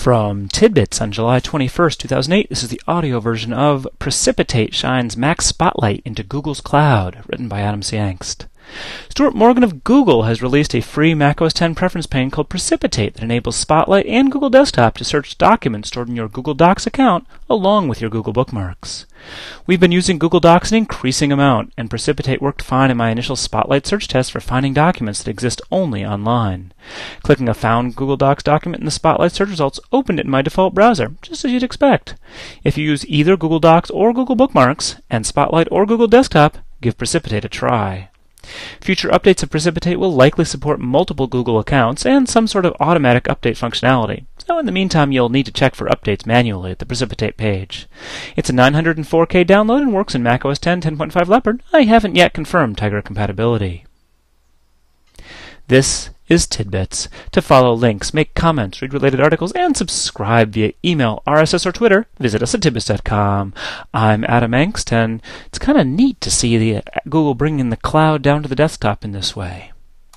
From Tidbits on July 21st, 2008, this is the audio version of Precipitate Shines Mac Spotlight into Google's Cloud, written by Adam C. Angst. Stuart Morgan of Google has released a free macOS 10 preference pane called Precipitate that enables Spotlight and Google Desktop to search documents stored in your Google Docs account along with your Google bookmarks. We've been using Google Docs an increasing amount, and Precipitate worked fine in my initial Spotlight search test for finding documents that exist only online. Clicking a found Google Docs document in the Spotlight search results opened it in my default browser, just as you'd expect. If you use either Google Docs or Google Bookmarks, and Spotlight or Google Desktop, give Precipitate a try. Future updates of Precipitate will likely support multiple Google accounts and some sort of automatic update functionality. So in the meantime, you'll need to check for updates manually at the Precipitate page. It's a 904K download and works in macOS 10 10.5 Leopard. I haven't yet confirmed Tiger compatibility. This is Tidbits. To follow links, make comments, read related articles, and subscribe via email, RSS, or Twitter, visit us at tidbits.com. I'm Adam Angst, and it's kind of neat to see Google bringing the cloud down to the desktop in this way.